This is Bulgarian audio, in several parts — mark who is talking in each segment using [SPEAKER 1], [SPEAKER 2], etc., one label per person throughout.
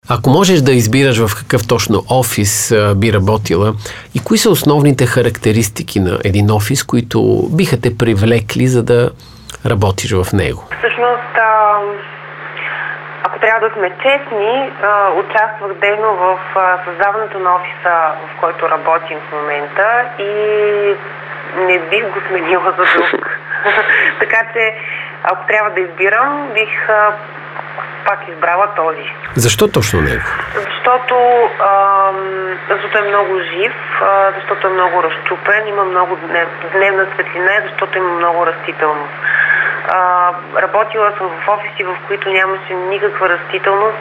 [SPEAKER 1] Ако можеш да избираш в какъв точно офис би работила и кои са основните характеристики на един офис, които биха те привлекли, за да работиш в него?
[SPEAKER 2] Всъщност, ако трябва да сме честни, участвах дейно в създаването на офиса, в който работим в момента и не бих го сменила за друг. Така че, ако трябва да избирам, бих пак избрала този.
[SPEAKER 1] Защо точно него?
[SPEAKER 2] Защото е много жив, защото е много разчупен, има много дневна светлина, защото има много растителност. Работила съм в офиси, в които нямаше никаква растителност,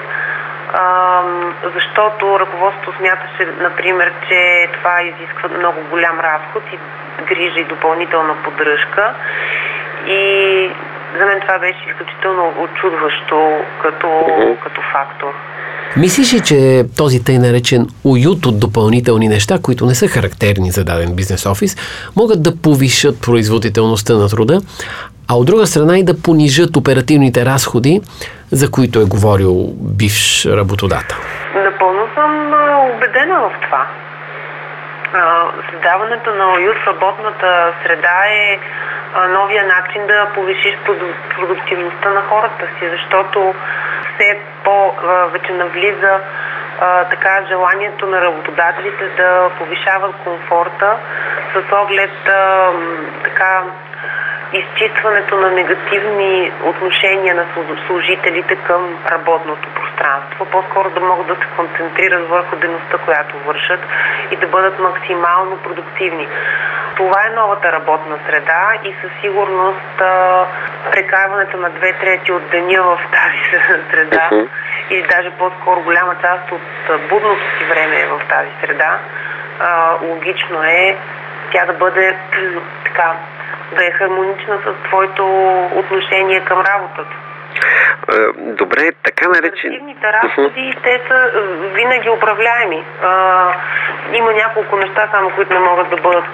[SPEAKER 2] защото ръководството смяташе, например, че това изисква много голям разход и грижа и допълнителна поддръжка. И за мен това беше изключително очудващо като фактор.
[SPEAKER 1] Мислиш ли, че този тъй наречен уют от допълнителни неща, които не са характерни за даден бизнес офис, могат да повишат производителността на труда, а от друга страна и да понижат оперативните разходи, за които е говорил бивш работодател?
[SPEAKER 2] Напълно съм убедена в това. Създаването на уют в работната среда е новия начин да повишиш продуктивността на хората си, защото все по-вече навлиза така желанието на работодателите да повишават комфорта с оглед така изчистването на негативни отношения на служителите към работното пространство. По-скоро да могат да се концентрират върху дейността, която вършат и да бъдат максимално продуктивни. Това е новата работна среда и със сигурност прекарването на 2/3 от деня в тази среда или даже по-скоро голяма част от будното си време в тази среда, логично е тя да бъде така, да е хармонична с твоето отношение към работата.
[SPEAKER 3] Добре, така наречен.
[SPEAKER 2] Оперативните разходи, те са винаги управляеми. Има няколко неща, само които не могат да бъдат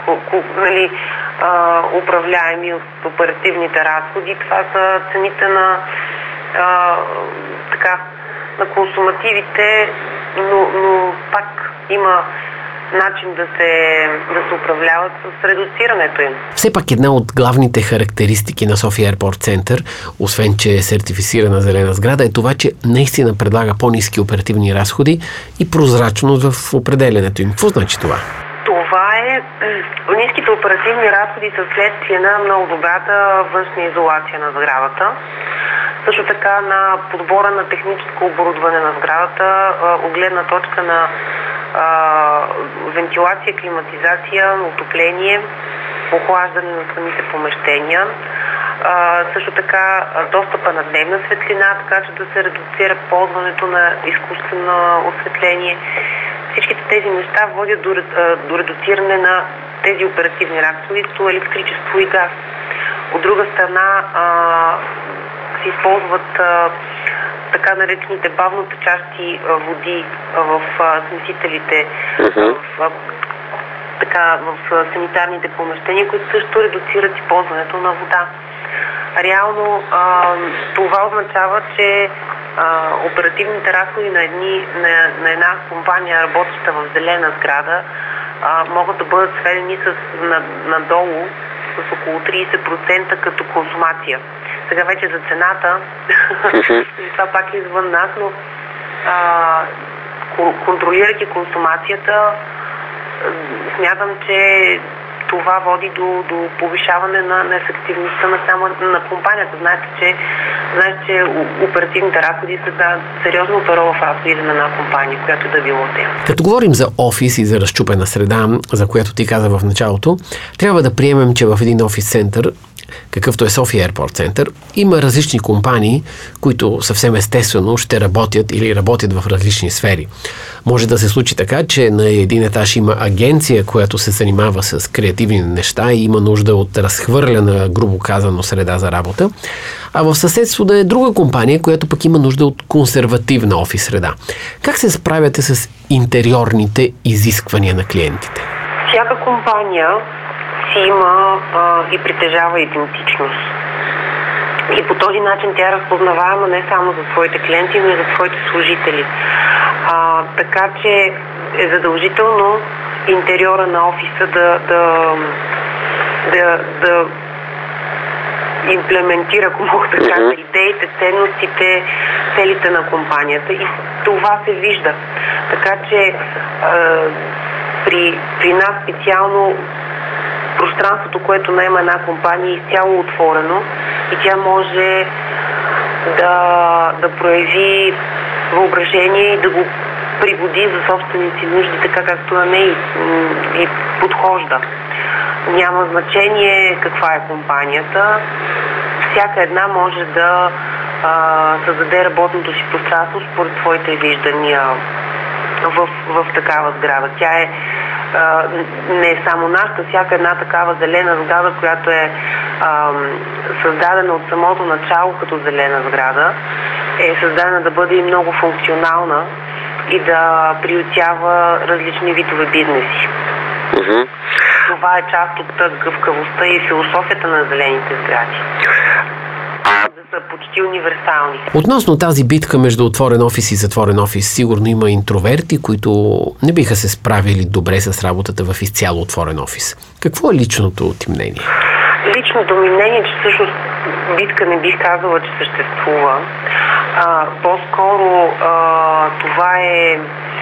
[SPEAKER 2] управляеми от оперативните разходи. Това са цените на консумативите, но пак има начин да се управляват с редуцирането им.
[SPEAKER 1] Все пак една от главните характеристики на София Airport Center, освен че е сертифицирана зелена сграда, е това, че наистина предлага по-ниски оперативни разходи и прозрачност в определянето им. Какво значи това?
[SPEAKER 2] Това е... Ниските оперативни разходи са следствие на много добрата външна изолация на сградата. Също така на подбора на техническо оборудване на сградата, от гледна точка на вентилация, климатизация, отопление, охлаждане на самите помещения. Също така достъпа на дневна светлина, така че да се редуцира ползването на изкуствено осветление. Всичките тези неща водят до редуциране на тези оперативни разходи, като електричество и газ. От друга страна се използват така наречените бавно течащи води в смесителите, в санитарните помещения, които също редуцират използването на вода. Реално това означава, че оперативните разходи на една компания, работеща в зелена сграда, могат да бъдат сведени надолу с около 30% като консумация. Сега вече за цената, това пак е извън нас, но контролирайки консумацията, смятам, че това води до повишаване на ефективността на компанията. Знаете, че оперативните разходи са сериозно перо в разходите на една компания, която да било те.
[SPEAKER 1] Като говорим за офис и за разчупена среда, за която ти каза в началото, трябва да приемем, че в един офис център, какъвто е София Airport Center, има различни компании, които съвсем естествено ще работят или работят в различни сфери. Може да се случи така, че на един етаж има агенция, която се занимава с креативни неща и има нужда от разхвърляна, грубо казано, среда за работа, а в съседство да е друга компания, която пък има нужда от консервативна офис среда. Как се справяте с интериорните изисквания на клиентите?
[SPEAKER 2] Всяка компания си има и притежава идентичност. И по този начин тя е разпознаваема не само за своите клиенти, но и за своите служители. Така че е задължително интериора на офиса да имплементира, ако мога да кажа, идеите, ценностите, целите на компанията, и това се вижда. Така че при нас специално пространството, което наема една компания, е изцяло отворено и тя може да прояви въображение и да го пригоди за собствените нужди, така както на нея и подхожда. Няма значение каква е компанията. Всяка една може да създаде работното си пространство според своите виждания в такава сграда. Тя е не е само нашата, всяка една такава зелена сграда, която е създадена от самото начало като зелена сграда, е създадена да бъде и много функционална и да приютява различни видове бизнеси. Това е част от гъвкавостта и философията на зелените сгради. Да са почти универсални.
[SPEAKER 1] Относно тази битка между отворен офис и затворен офис, сигурно има интроверти, които не биха се справили добре с работата в изцяло отворен офис. Какво е личното ти мнение?
[SPEAKER 2] Личното ми мнение е, че всъщност битка не бих казала, че съществува. По-скоро това е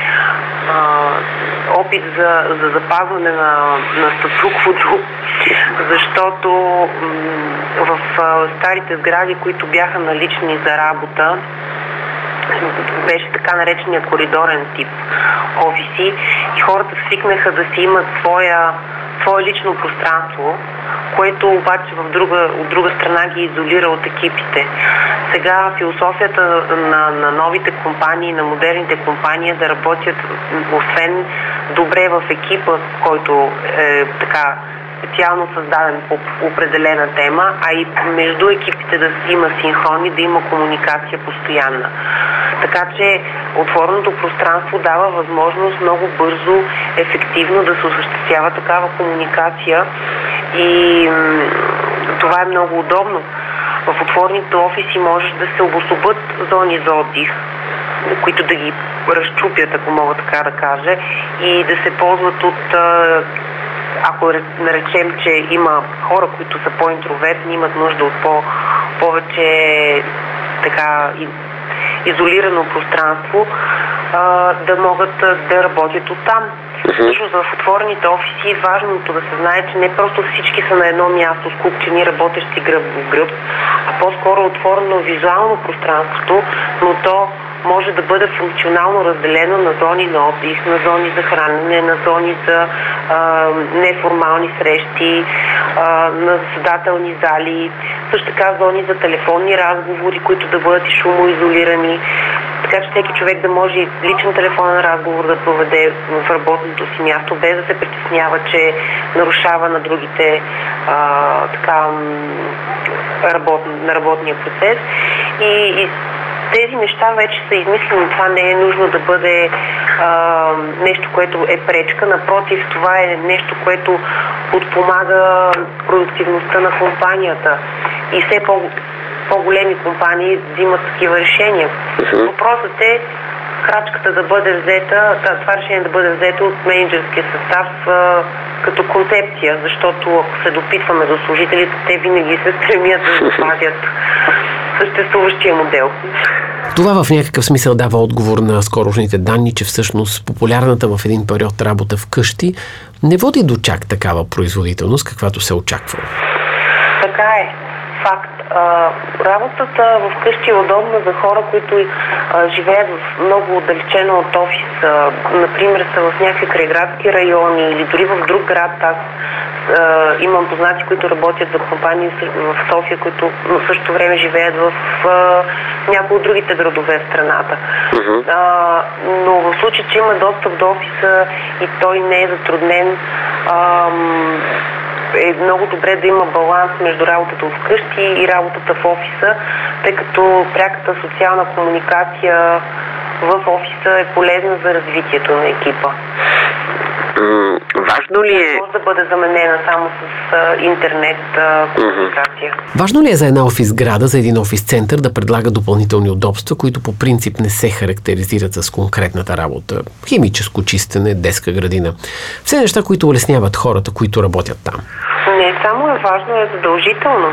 [SPEAKER 2] опит за запазване на статуквото, защото в старите сгради, които бяха налични за работа, беше така наречения коридорен тип офиси и хората свикнаха да си имат свое лично пространство, което обаче от друга страна ги изолира от екипите. Сега философията на новите компании, на модерните компании е да работят освен добре в екипа, който е така специално създаден по определена тема, а и между екипите да има синхрони, да има комуникация постоянна. Така че отвореното пространство дава възможност много бързо, ефективно да се осъществява такава комуникация и това е много удобно. В отворените офиси може да се обособят зони за отдих, които да ги разчупят, ако мога така да кажа, и да се ползват от, ако наречем, че има хора, които са по-интровертни, имат нужда от повече така изолирано пространство, да могат да работят оттам. Всъщност в отворените офиси важното да се знае, че не просто всички са на едно място, скупчени, работещи гръб в гръб, а по-скоро отворено визуално пространството, но то може да бъде функционално разделено на зони на отдих, на зони за хранене, на зони за неформални срещи, на заседателни зали, също така зони за телефонни разговори, които да бъдат и шумоизолирани, така че всеки човек да може личен телефонен разговор да проведе в работното си място, без да се притеснява, че нарушава на другите на работния процес. И тези неща вече са измислени. Това не е нужно да бъде нещо, което е пречка. Напротив, това е нещо, което подпомага продуктивността на компанията. И все по-големи компании взимат такива решения. Въпросът е крачката да бъде взета, това решение да бъде взето от мениджърския състав като концепция, защото ако се допитваме до служителите, те винаги се стремят да запазят съществуващия модел.
[SPEAKER 1] Това в някакъв смисъл дава отговор на скорошните данни, че всъщност популярната в един период работа вкъщи не води до чак такава производителност, каквато се очаква.
[SPEAKER 2] Така е. Факт. Работата вкъщи е удобна за хора, които живеят много отдалечено от офис. Например, са в някакви крайградски райони или дори в друг град. Аз имам познати, които работят за компании в София, които в същото време живеят в някои от другите градове в страната. Но в случай, че има достъп до офиса и той не е затруднен, е много добре да има баланс между работата вкъщи и работата в офиса, тъй като пряката социална комуникация в офиса е полезна за развитието на екипа.
[SPEAKER 3] Важно ли е...
[SPEAKER 2] може да бъде заменена само с интернет комуникация.
[SPEAKER 1] Важно ли е за една офис сграда, за един офис център да предлага допълнителни удобства, които по принцип не се характеризират с конкретната работа? Химическо чистене, детска градина. Все неща, които улесняват хората, които работят там.
[SPEAKER 2] Не само е важно, е задължително.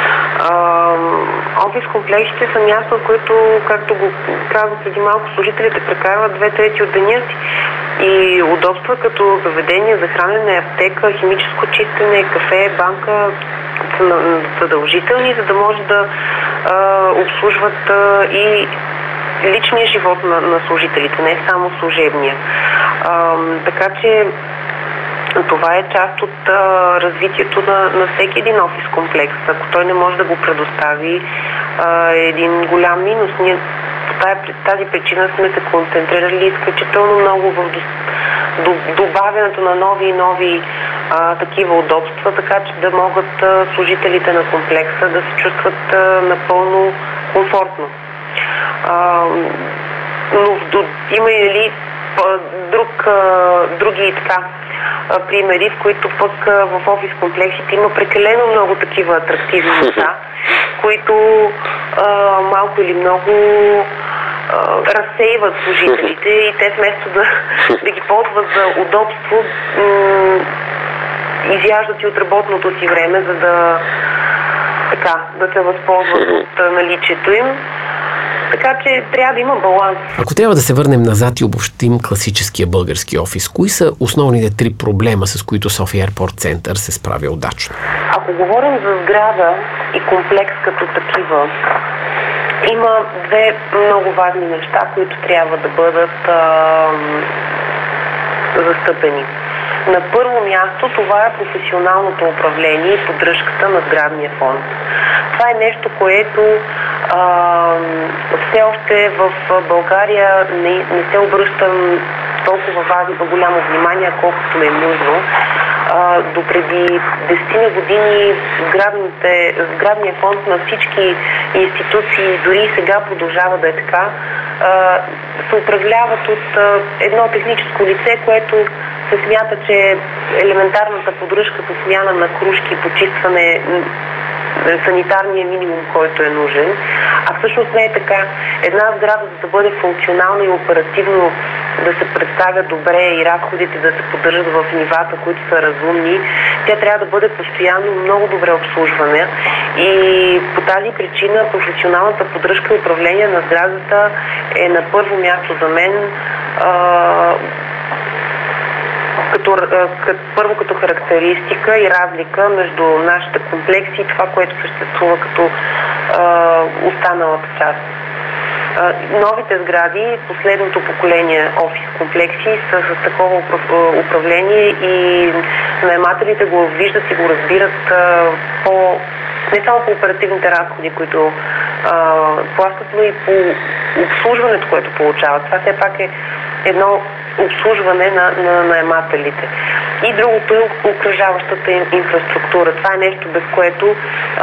[SPEAKER 2] Офис комплексите са място, в което, както го казах преди малко, служителите прекарват 2/3 от деня си. И удобства като заведение за хранене, аптека, химическо чистене, кафе, банка са задължителни, за да може да обслужват и личния живот на служителите, не само служебния. Така че това е част от развитието на всеки един офис комплекс. Ако той не може да го предостави, един голям минус. Ние по тази причина сме се концентрирали изключително много в добавянето на нови и нови такива удобства, така че да могат служителите на комплекса да се чувстват напълно комфортно. Но има и други така примери, в които пък в офис комплексите има прекалено много такива атрактивни неща, които малко или много разсейват служителите и те вместо да ги ползват за удобство, изяждат и от работното си време, за да се възползват от наличието им. Така че трябва да има баланс.
[SPEAKER 1] Ако трябва да се върнем назад и обобщим класическия български офис, кои са основните 3 проблема, с които София Airport Center се справя удачно?
[SPEAKER 2] Ако говорим за сграда и комплекс като такива, има 2 много важни неща, които трябва да бъдат застъпени. На първо място това е професионалното управление и поддръжката на сградния фонд. Това е нещо, което все още в България не се обръща толкова голямо внимание, колкото е нужно. Допреди 10 години сградния фонд на всички институции, дори и сега продължава да е така, се управляват от едно техническо лице, което се смята, че елементарната поддръжка по смяна на кружки, почистване, санитарния минимум, който е нужен. А всъщност не е така. Една сграда, за да бъде функционална и оперативно да се представя добре и разходите да се поддържат в нивата, които са разумни, тя трябва да бъде постоянно много добре обслужвана. И по тази причина професионалната поддръжка и управление на сградата е на първо място за мен, първо като характеристика и разлика между нашите комплекси и това, което съществува като останалата част. Новите сгради, последното поколение офис комплекси са с такова управление и наемателите го виждат и го разбират не само по оперативните разходи, които плащат, но и по обслужването, което получават. Това все пак е едно обслужване на наемателите. И другото е окръжаващата инфраструктура. Това е нещо, без което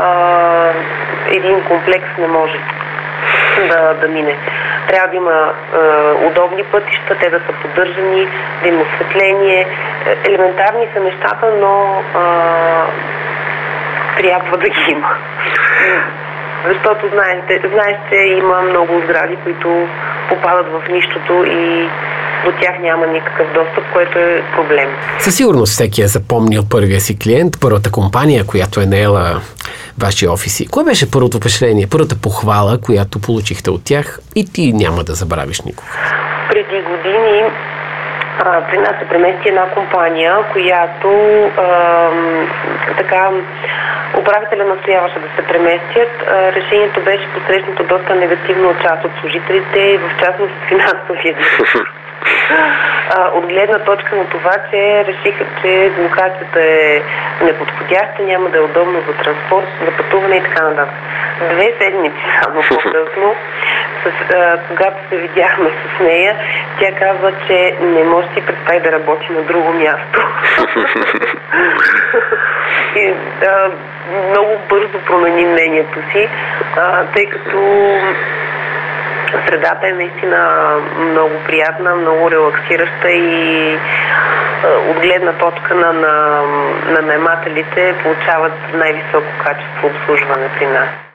[SPEAKER 2] един комплекс не може да мине. Трябва да има удобни пътища, те да са поддържани, да има осветление. Елементарни са нещата, но трябва да ги има. Защото знаете, има много сгради, които попадат в нищото и до тях няма никакъв достъп, което е проблем.
[SPEAKER 1] Със сигурност всеки е запомнил първия си клиент, първата компания, която е наела ваши офиси. Кое беше първото впечатление, първата похвала, която получихте от тях и ти няма да забравиш никога?
[SPEAKER 2] Преди години при нас се премести една компания, която управителя настояваше да се преместят. Решението беше посрещнато доста негативно от част от служителите и в частност от финансовия директор. От гледна точка на това, че решиха, че локацията е неподходяща, няма да е удобно за транспорт, за пътуване и така нататък. 2 седмици само по-късно, когато се видяхме с нея, тя казва, че не може да си представи да работи на друго място. И много бързо промени мнението си, тъй като средата е наистина много приятна, много релаксираща и от гледна точка на наемателите получават най-високо качество обслужване при нас.